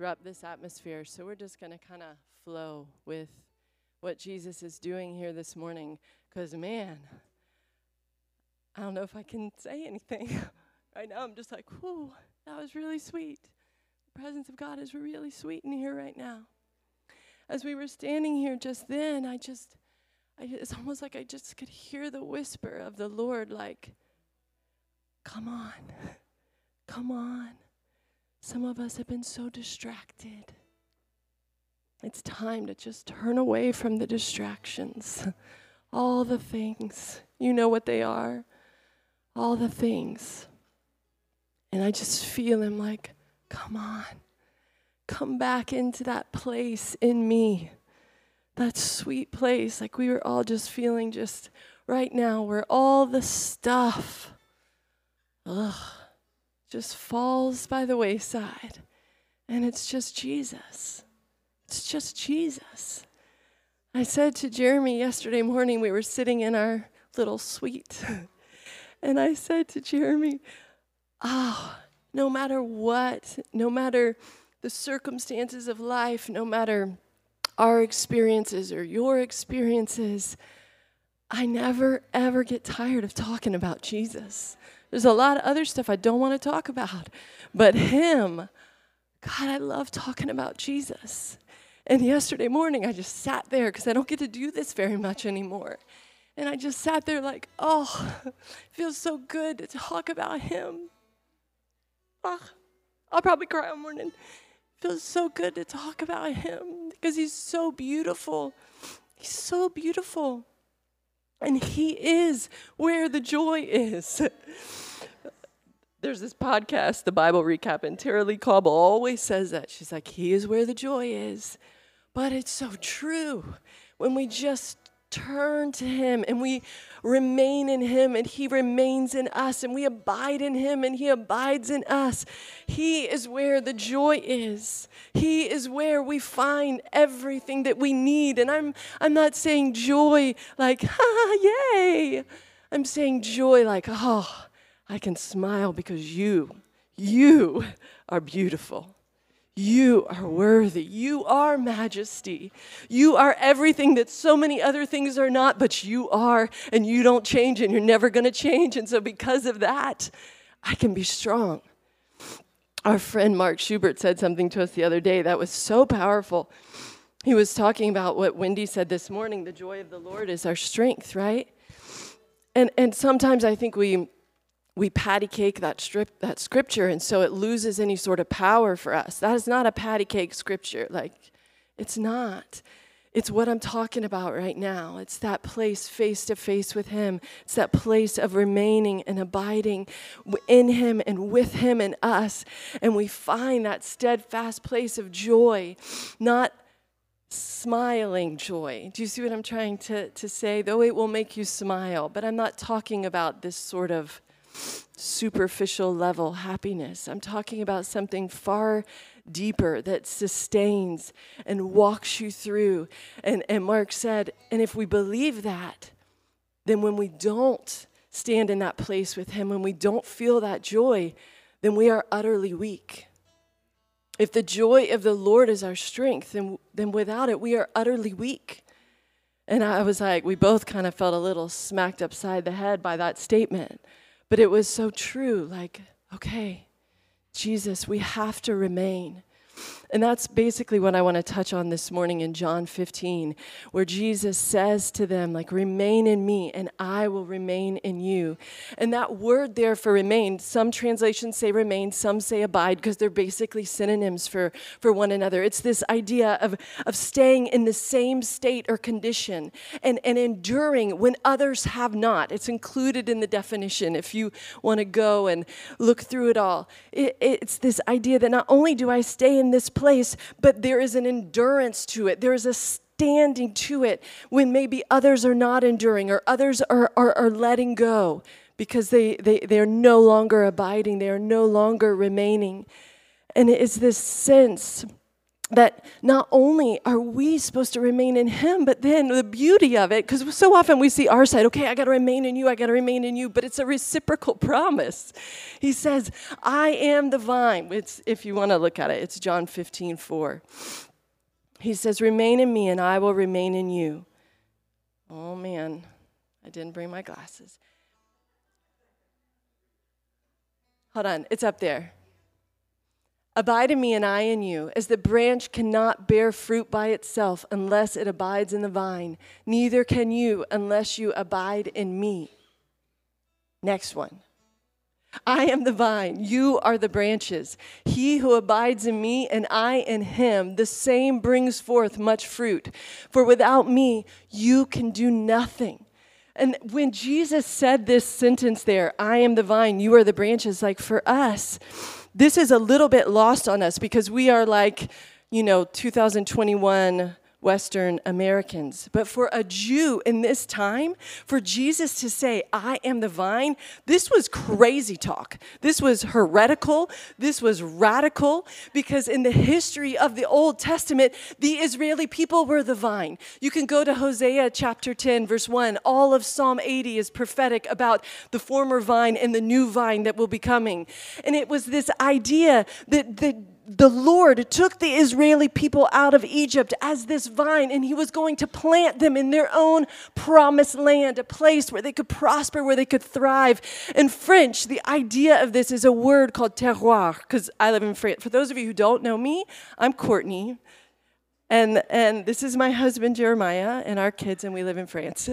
disrupt this atmosphere. So we're just going to kind of flow with what Jesus is doing here this morning. Because, man, I don't know if I can say anything. Right now I'm just like, whew, that was really sweet. The presence of God is really sweet in here right now. As we were standing here just then, it's almost like I just could hear the whisper of the Lord, like, come on, come on. Some of us have been so distracted. It's time to just turn away from the distractions. All the things, you know what they are. All the things. And I just feel him like, come on. Come back into that place in me. That sweet place, like we were all just feeling just right now, where all the stuff, just falls by the wayside. And it's just Jesus. It's just Jesus. I said to Jeremy yesterday morning, we were sitting in our little suite, and I said to Jeremy, no matter what, no matter the circumstances of life, no matter our experiences or your experiences, I never, ever get tired of talking about Jesus. There's a lot of other stuff I don't want to talk about, but him, God, I love talking about Jesus. And yesterday morning, I just sat there because I don't get to do this very much anymore. And I just sat there like, it feels so good to talk about him. I'll probably cry all morning. It feels so good to talk about him because he's so beautiful. He's so beautiful. And he is where the joy is. There's this podcast, The Bible Recap, and Tara Lee Cobble always says that. She's like, he is where the joy is. But it's so true. When we just turn to him and we remain in him and he remains in us and we abide in him and he abides in us, he is where the joy is. He is where we find everything that we need. And I'm not saying joy like, yay. I'm saying joy like, I can smile because you are beautiful. You are worthy. You are majesty. You are everything that so many other things are not, but you are, and you don't change, and you're never going to change. And so because of that, I can be strong. Our friend Mark Schubert said something to us the other day that was so powerful. He was talking about what Wendy said this morning, the joy of the Lord is our strength, right? And sometimes I think we patty cake that scripture, and so it loses any sort of power for us. That is not a patty cake scripture. Like, it's not. It's what I'm talking about right now. It's that place face to face with him. It's that place of remaining and abiding in him and with him and us. And we find that steadfast place of joy, not smiling joy. Do you see what I'm trying to say? Though it will make you smile, but I'm not talking about this sort of superficial level happiness. I'm talking about something far deeper that sustains and walks you through. And Mark said, and if we believe that, then when we don't stand in that place with him, when we don't feel that joy, then we are utterly weak. If the joy of the Lord is our strength, then without it, we are utterly weak. And I was like, we both kind of felt a little smacked upside the head by that statement. But it was so true, like, okay, Jesus, we have to remain. And that's basically what I want to touch on this morning in John 15, where Jesus says to them, like, remain in me and I will remain in you. And that word there for remain, some translations say remain, some say abide, because they're basically synonyms for one another. It's this idea of staying in the same state or condition and enduring when others have not. It's included in the definition if you want to go and look through it all. It's this idea that not only do I stay in this place, but there is an endurance to it. There is a standing to it when maybe others are not enduring or others are letting go because they are no longer abiding. They are no longer remaining. And it's this sense that not only are we supposed to remain in him, but then the beauty of it, because so often we see our side, okay, I got to remain in you, I got to remain in you, but it's a reciprocal promise. He says, I am the vine. If you want to look at it, it's John 15:4. He says, remain in me and I will remain in you. Oh man, I didn't bring my glasses. Hold on, it's up there. Abide in me and I in you, as the branch cannot bear fruit by itself unless it abides in the vine. Neither can you unless you abide in me. Next one. I am the vine, you are the branches. He who abides in me and I in him, the same brings forth much fruit. For without me, you can do nothing. And when Jesus said this sentence there, I am the vine, you are the branches, like for us, this is a little bit lost on us because we are like, 2021 Western Americans. But for a Jew in this time, for Jesus to say, I am the vine, this was crazy talk. This was heretical. This was radical because in the history of the Old Testament, the Israeli people were the vine. You can go to Hosea chapter 10, verse 1. All of Psalm 80 is prophetic about the former vine and the new vine that will be coming. And it was this idea that the Lord took the Israeli people out of Egypt as this vine, and he was going to plant them in their own promised land, a place where they could prosper, where they could thrive. In French, the idea of this is a word called terroir, because I live in France. For those of you who don't know me, I'm Courtney, and this is my husband, Jeremiah, and our kids, and we live in France.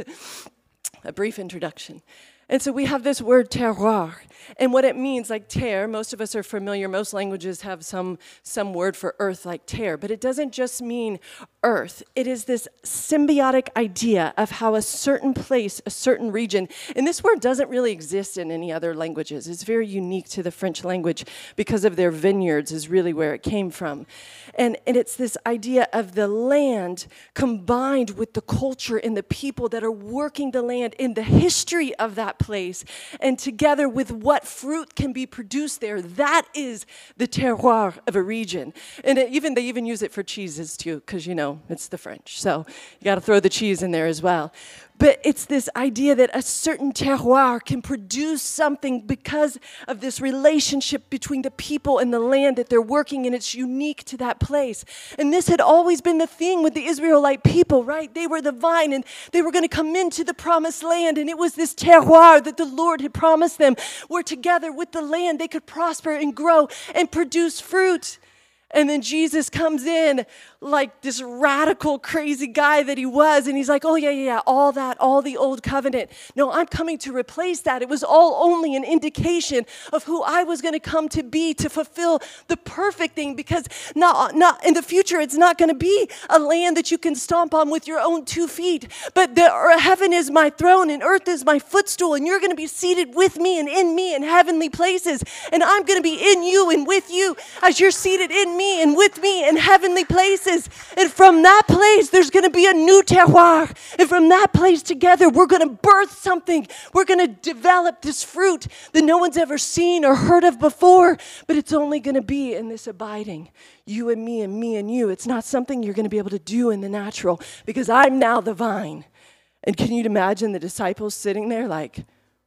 A brief introduction. And so we have this word terroir, and what it means, like terre, most of us are familiar, most languages have some word for earth like terre, but it doesn't just mean earth. It is this symbiotic idea of how a certain place, a certain region, and this word doesn't really exist in any other languages. It's very unique to the French language because of their vineyards is really where it came from. And it's this idea of the land combined with the culture and the people that are working the land in the history of that place, and together with what fruit can be produced there. That is the terroir of a region. And they even use it for cheeses too, because it's the French. So you got to throw the cheese in there as well. But it's this idea that a certain terroir can produce something because of this relationship between the people and the land that they're working in. It's unique to that place. And this had always been the thing with the Israelite people, right? They were the vine and they were going to come into the promised land. And it was this terroir that the Lord had promised them, where together with the land they could prosper and grow and produce fruit. And then Jesus comes in like this radical, crazy guy that he was. And he's like, oh, yeah, all the old covenant. No, I'm coming to replace that. It was all only an indication of who I was going to come to be to fulfill the perfect thing. Because not in the future, it's not going to be a land that you can stomp on with your own 2 feet. But heaven is my throne and earth is my footstool. And you're going to be seated with me and in me in heavenly places. And I'm going to be in you and with you as you're seated in me and with me in heavenly places. And from that place, there's going to be a new terroir. And from that place together, we're going to birth something. We're going to develop this fruit that no one's ever seen or heard of before. But it's only going to be in this abiding. You and me and you. It's not something you're going to be able to do in the natural, because I'm now the vine. And can you imagine the disciples sitting there like,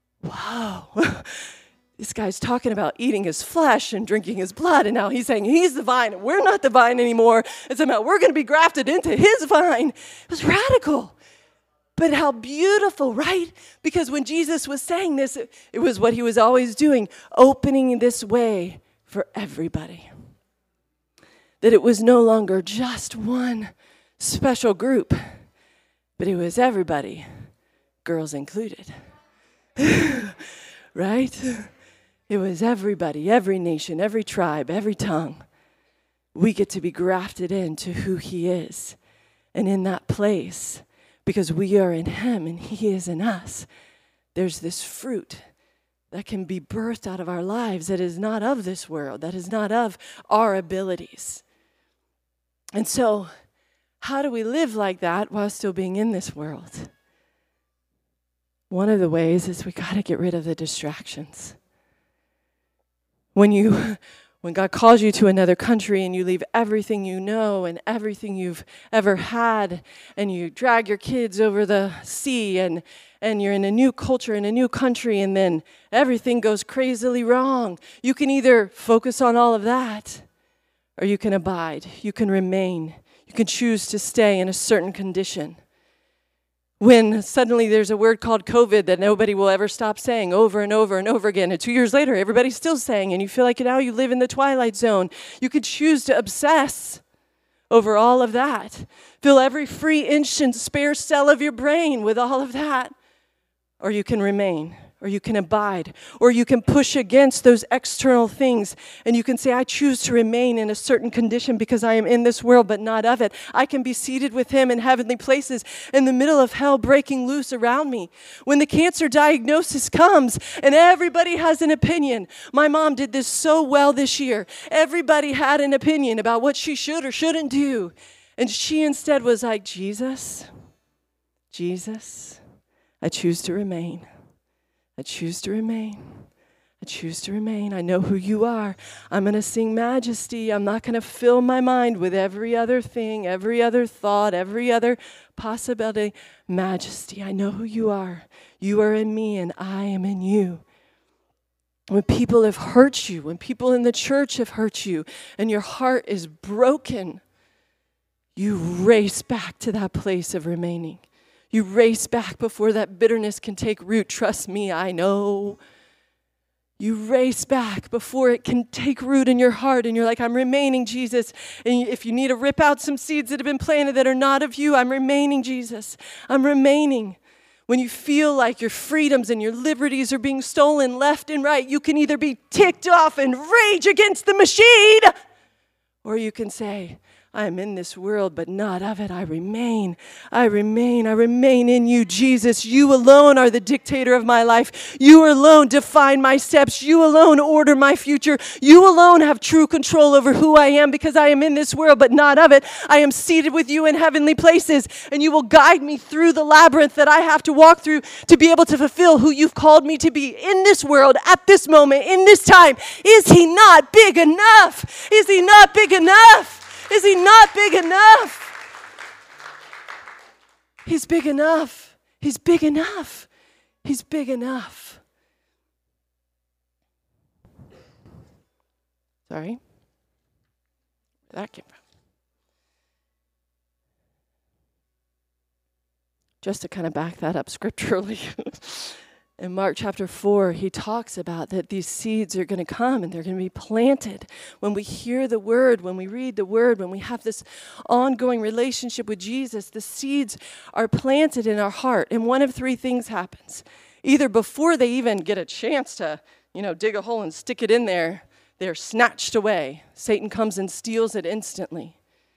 wow, this guy's talking about eating his flesh and drinking his blood, and now he's saying he's the vine, and we're not the vine anymore, and somehow we're going to be grafted into his vine. It was radical. But how beautiful, right? Because when Jesus was saying this, it was what he was always doing, opening this way for everybody. That it was no longer just one special group, but it was everybody, girls included. Right? It was everybody, every nation, every tribe, every tongue. We get to be grafted into who he is. And in that place, because we are in him and he is in us, there's this fruit that can be birthed out of our lives that is not of this world, that is not of our abilities. And so, how do we live like that while still being in this world? One of the ways is we got to get rid of the distractions. When you When God calls you to another country and you leave everything you know and everything you've ever had, and you drag your kids over the sea, and you're in a new culture, in a new country, and then everything goes crazily wrong. You can either focus on all of that, or you can abide. You can remain. You can choose to stay in a certain condition. When suddenly there's a word called COVID that nobody will ever stop saying over and over and over again, and 2 years later, everybody's still saying, and you feel like now you live in the twilight zone, you could choose to obsess over all of that. Fill every free inch and spare cell of your brain with all of that. Or you can remain, or you can abide, or you can push against those external things, and you can say, I choose to remain in a certain condition because I am in this world, but not of it. I can be seated with him in heavenly places in the middle of hell breaking loose around me. When the cancer diagnosis comes, and everybody has an opinion. My mom did this so well this year. Everybody had an opinion about what she should or shouldn't do. And she instead was like, Jesus, I choose to remain. I choose to remain. I choose to remain. I know who you are. I'm going to sing majesty. I'm not going to fill my mind with every other thing, every other thought, every other possibility. Majesty, I know who you are. You are in me and I am in you. When people have hurt you, when people in the church have hurt you, and your heart is broken, you race back to that place of remaining. You race back before that bitterness can take root. Trust me, I know. You race back before it can take root in your heart. And you're like, I'm remaining, Jesus. And if you need to rip out some seeds that have been planted that are not of you, I'm remaining, Jesus. I'm remaining. When you feel like your freedoms and your liberties are being stolen left and right, you can either be ticked off and rage against the machine, or you can say, I am in this world, but not of it. I remain in you, Jesus. You alone are the dictator of my life. You alone define my steps. You alone order my future. You alone have true control over who I am, because I am in this world, but not of it. I am seated with you in heavenly places, and you will guide me through the labyrinth that I have to walk through to be able to fulfill who you've called me to be in this world, at this moment, in this time. Is he not big enough? Is he not big enough? Is he not big enough? He's big enough. He's big enough. He's big enough. Sorry. Where that came from. Just to kind of back that up scripturally. In Mark chapter 4, he talks about that these seeds are going to come and they're going to be planted. When we hear the word, when we read the word, when we have this ongoing relationship with Jesus, the seeds are planted in our heart. And one of three things happens. Either before they even get a chance to, dig a hole and stick it in there, they're snatched away. Satan comes and steals it instantly.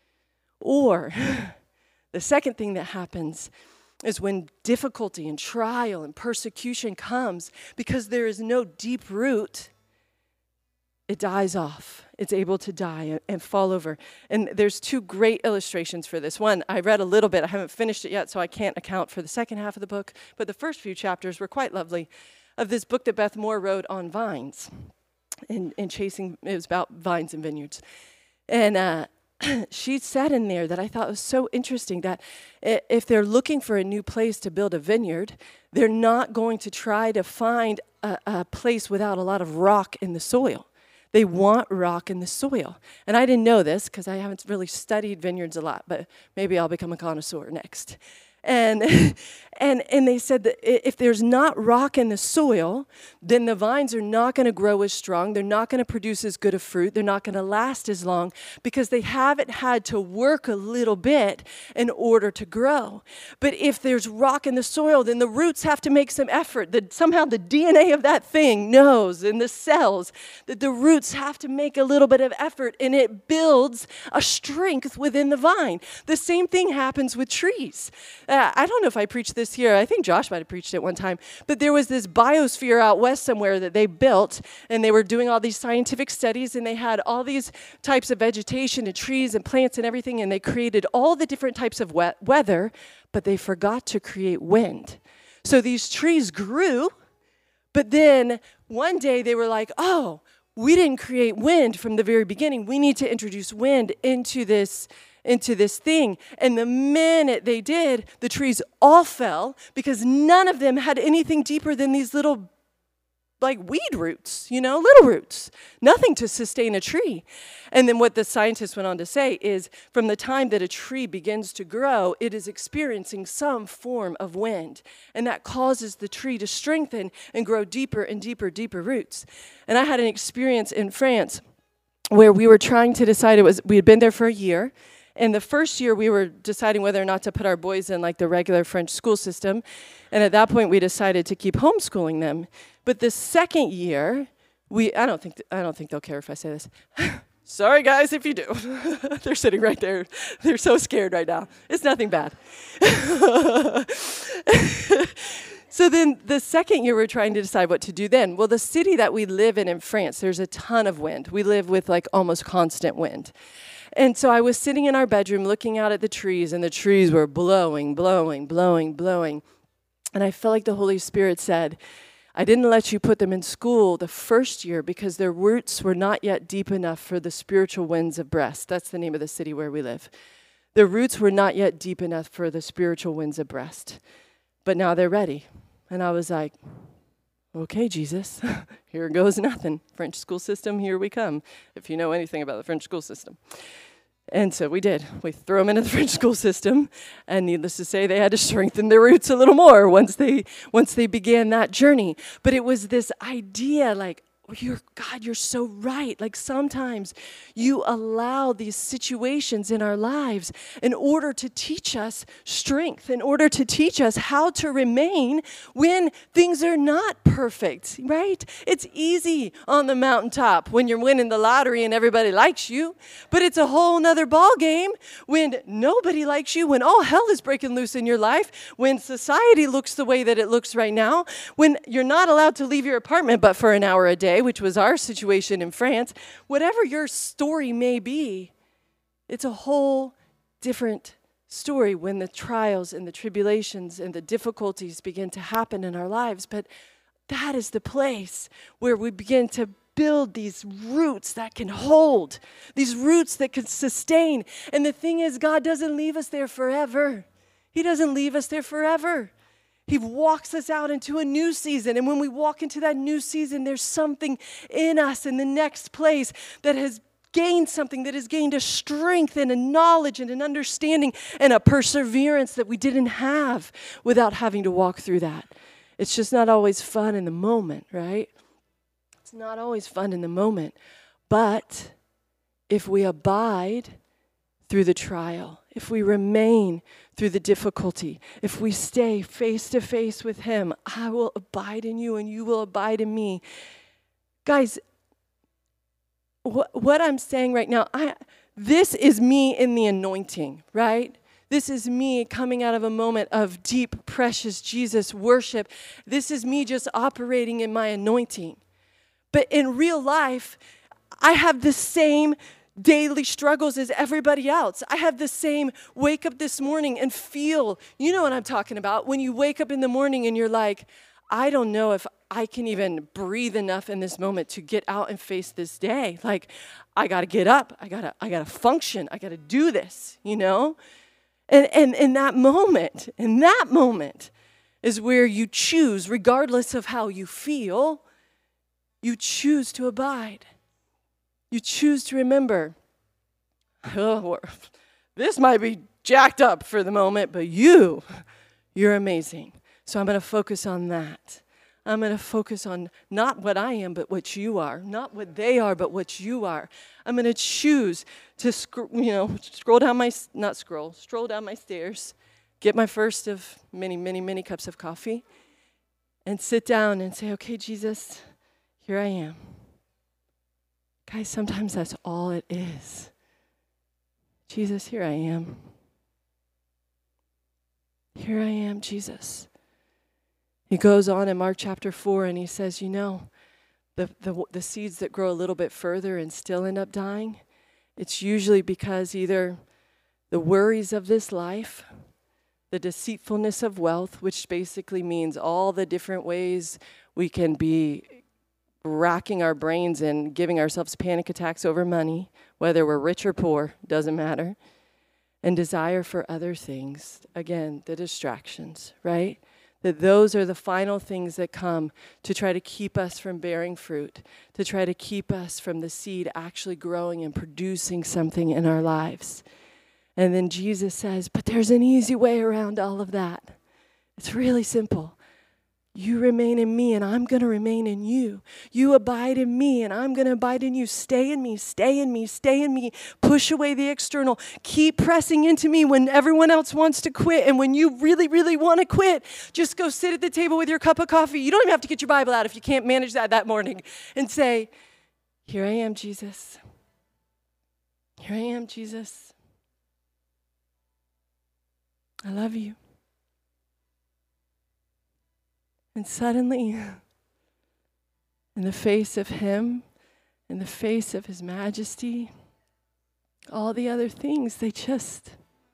Or the second thing that happens is when difficulty and trial and persecution comes, because there is no deep root, it dies off. It's able to die and fall over. And there's two great illustrations for this. One, I read a little bit. I haven't finished it yet, so I can't account for the second half of the book. But the first few chapters were quite lovely, of this book that Beth Moore wrote on vines and chasing. It was about vines and vineyards. And she said in there that I thought was so interesting, that if they're looking for a new place to build a vineyard, they're not going to try to find a place without a lot of rock in the soil. They want rock in the soil. And I didn't know this because I haven't really studied vineyards a lot, but maybe I'll become a connoisseur next. And they said that if there's not rock in the soil, then the vines are not going to grow as strong. They're not going to produce as good a fruit. They're not going to last as long, because they haven't had to work a little bit in order to grow. But if there's rock in the soil, then the roots have to make some effort. Somehow the DNA of that thing knows, in the cells, that the roots have to make a little bit of effort, and it builds a strength within the vine. The same thing happens with trees. I don't know if I preached this here. I think Josh might have preached it one time. But there was this biosphere out west somewhere that they built, and they were doing all these scientific studies, and they had all these types of vegetation and trees and plants and everything, and they created all the different types of weather, but they forgot to create wind. So these trees grew, but then one day they were like, oh, we didn't create wind from the very beginning. We need to introduce wind into this thing. And the minute they did, the trees all fell because none of them had anything deeper than these little like weed roots, little roots, nothing to sustain a tree. And then what the scientists went on to say is from the time that a tree begins to grow, it is experiencing some form of wind. And that causes the tree to strengthen and grow deeper and deeper, deeper roots. And I had an experience in France where we were trying to decide, we had been there for a year. And the first year, we were deciding whether or not to put our boys in like the regular French school system. And at that point, we decided to keep homeschooling them. But the second year, I don't think they'll care if I say this. Sorry, guys, if you do. They're sitting right there. They're so scared right now. It's nothing bad. So then the second year, we're trying to decide what to do then. Well, the city that we live in France, there's a ton of wind. We live with like almost constant wind. And so I was sitting in our bedroom looking out at the trees, and the trees were blowing, blowing, blowing, blowing. And I felt like the Holy Spirit said, I didn't let you put them in school the first year because their roots were not yet deep enough for the spiritual winds of Brest. That's the name of the city where we live. Their roots were not yet deep enough for the spiritual winds of Brest. But now they're ready. And I was like, okay, Jesus, here goes nothing. French school system, here we come, if you know anything about the French school system. And so we did. We threw them into the French school system, and needless to say, they had to strengthen their roots a little more once they began that journey. But it was this idea like, you're so right. Like sometimes you allow these situations in our lives in order to teach us strength, in order to teach us how to remain when things are not perfect, right? It's easy on the mountaintop when you're winning the lottery and everybody likes you, but it's a whole nother ball game when nobody likes you, when all hell is breaking loose in your life, when society looks the way that it looks right now, when you're not allowed to leave your apartment but for an hour a day, which was our situation in France. Whatever your story may be, it's a whole different story when the trials and the tribulations and the difficulties begin to happen in our lives. But that is the place where we begin to build these roots that can hold, these roots that can sustain. And the thing is, God doesn't leave us there forever. He doesn't leave us there forever. He walks us out into a new season. And when we walk into that new season, there's something in us in the next place that has gained something, that has gained a strength and a knowledge and an understanding and a perseverance that we didn't have without having to walk through that. It's just not always fun in the moment, right? It's not always fun in the moment. But if we abide through the trial, if we remain through the difficulty, if we stay face to face with him, I will abide in you and you will abide in me. Guys, what I'm saying right now, this is me in the anointing, right? This is me coming out of a moment of deep, precious Jesus worship. This is me just operating in my anointing. But in real life, I have the same daily struggles as everybody else. I have the same wake up this morning and feel, you know what I'm talking about, when you wake up in the morning and you're like, I don't know if I can even breathe enough in this moment to get out and face this day. Like, I got to get up. I got to function. I got to do this, you know? And in that moment is where you choose, regardless of how you feel, you choose to abide. You choose to remember, oh, this might be jacked up for the moment, but you're amazing. So I'm going to focus on that. I'm going to focus on not what I am, but what you are. Not what they are, but what you are. I'm going to choose to, stroll down my stairs, get my first of many, many, many cups of coffee, and sit down and say, okay, Jesus, here I am. Guys, sometimes that's all it is. Jesus, here I am. Here I am, Jesus. He goes on in Mark chapter 4 and he says, the seeds that grow a little bit further and still end up dying, it's usually because either the worries of this life, the deceitfulness of wealth, which basically means all the different ways we can be racking our brains and giving ourselves panic attacks over money, whether we're rich or poor, doesn't matter. And desire for other things, again, the distractions, right? That those are the final things that come to try to keep us from bearing fruit, to try to keep us from the seed actually growing and producing something in our lives. And then Jesus says, but there's an easy way around all of that. It's really simple. You remain in me, and I'm going to remain in you. You abide in me, and I'm going to abide in you. Stay in me, stay in me, stay in me. Push away the external. Keep pressing into me when everyone else wants to quit. And when you really, really want to quit, just go sit at the table with your cup of coffee. You don't even have to get your Bible out if you can't manage that morning. And say, here I am, Jesus. Here I am, Jesus. I love you. And suddenly, in the face of him, in the face of his majesty, all the other things, they just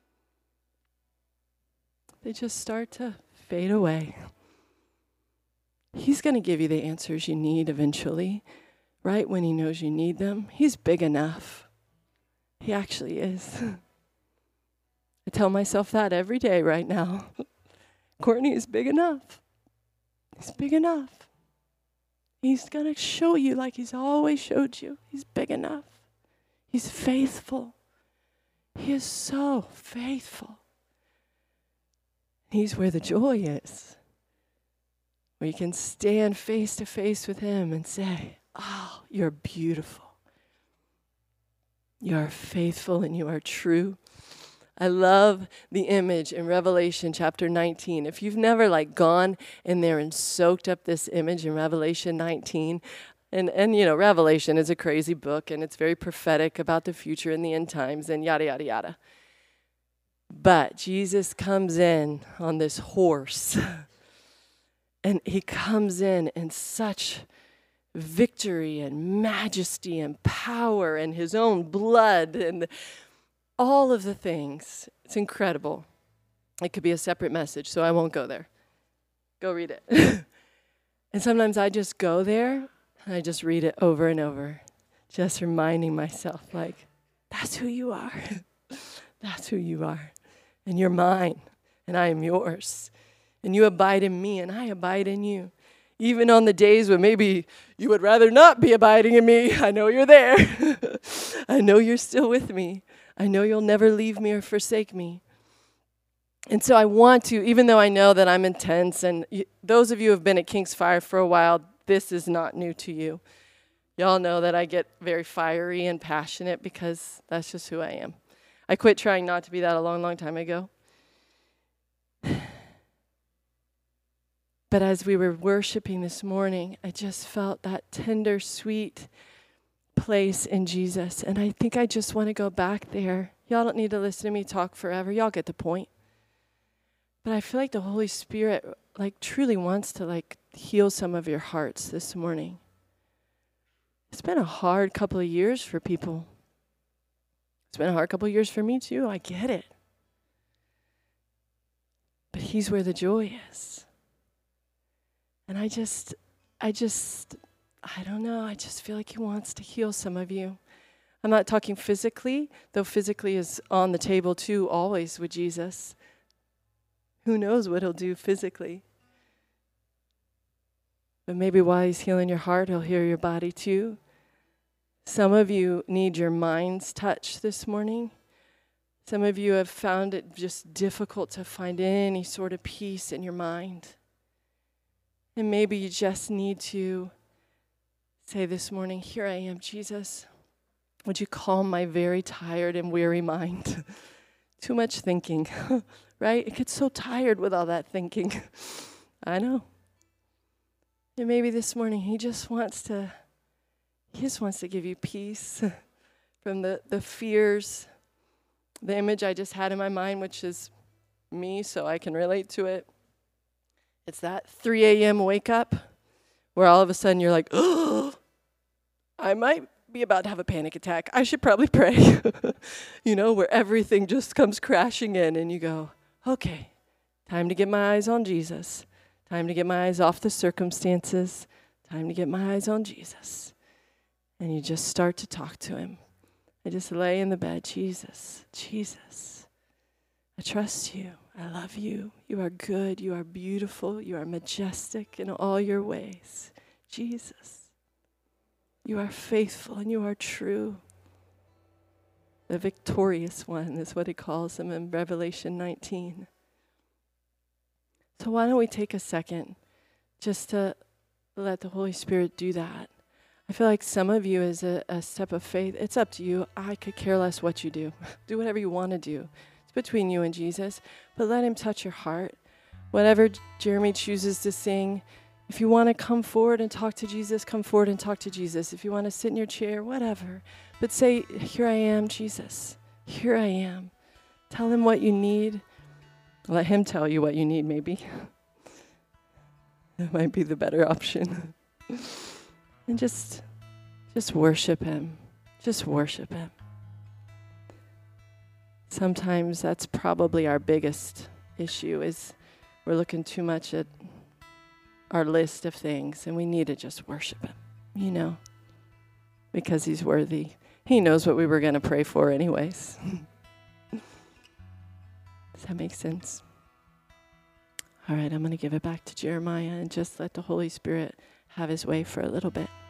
start to fade away. He's going to give you the answers you need eventually, right when he knows you need them. He's big enough. He actually is. I tell myself that every day right now. Courtney is big enough. He's big enough. He's going to show you like he's always showed you. He's big enough. He's faithful. He is so faithful. He's where the joy is. Where you can stand face to face with him and say, oh, you're beautiful. You are faithful and you are true. I love the image in Revelation chapter 19. If you've never gone in there and soaked up this image in Revelation 19, and you know, Revelation is a crazy book and it's very prophetic about the future and the end times and yada, yada, yada. But Jesus comes in on this horse and he comes in such victory and majesty and power and his own blood and all of the things. It's incredible. It could be a separate message, so I won't go there. Go read it. And sometimes I just go there, and I just read it over and over, just reminding myself, that's who you are. That's who you are. And you're mine, and I am yours. And you abide in me, and I abide in you. Even on the days when maybe you would rather not be abiding in me, I know you're there. I know you're still with me. I know you'll never leave me or forsake me. And so I want to, even though I know that I'm intense, and those of you who have been at King's Fire for a while, this is not new to you. Y'all know that I get very fiery and passionate because that's just who I am. I quit trying not to be that a long, long time ago. But as we were worshiping this morning, I just felt that tender, sweet place in Jesus. And I think I just want to go back there. Y'all don't need to listen to me talk forever. Y'all get the point. But I feel like the Holy Spirit truly wants to heal some of your hearts this morning. It's been a hard couple of years for people. It's been a hard couple of years for me too. I get it. But he's where the joy is. And I don't know, I just feel like he wants to heal some of you. I'm not talking physically, though physically is on the table too, always with Jesus. Who knows what he'll do physically? But maybe while he's healing your heart, he'll heal your body too. Some of you need your mind's touch this morning. Some of you have found it just difficult to find any sort of peace in your mind. And maybe you just need to say this morning, here I am, Jesus. Would you calm my very tired and weary mind? Too much thinking, right? It gets so tired with all that thinking. I know. And maybe this morning he just wants to give you peace from the fears, the image I just had in my mind, which is me, so I can relate to it. It's that 3 a.m. wake up where all of a sudden you're like, oh, I might be about to have a panic attack. I should probably pray. Where everything just comes crashing in and you go, okay, time to get my eyes on Jesus. Time to get my eyes off the circumstances. Time to get my eyes on Jesus. And you just start to talk to him. I just lay in the bed, Jesus, Jesus, I trust you. I love you. You are good. You are beautiful. You are majestic in all your ways. Jesus, you are faithful and you are true. The victorious one is what he calls him in Revelation 19. So why don't we take a second just to let the Holy Spirit do that. I feel like some of you is a step of faith. It's up to you. I could care less what you do. Do whatever you want to do. It's between you and Jesus. But let him touch your heart. Whatever Jeremy chooses to sing, if you want to come forward and talk to Jesus, come forward and talk to Jesus. If you want to sit in your chair, whatever. But say, here I am, Jesus. Here I am. Tell him what you need. Let him tell you what you need, maybe. That might be the better option. And just worship him. Just worship him. Sometimes that's probably our biggest issue is we're looking too much at our list of things and we need to just worship him, because he's worthy. He knows what we were going to pray for anyways. Does that make sense? All right, I'm going to give it back to Jeremiah and just let the Holy Spirit have his way for a little bit.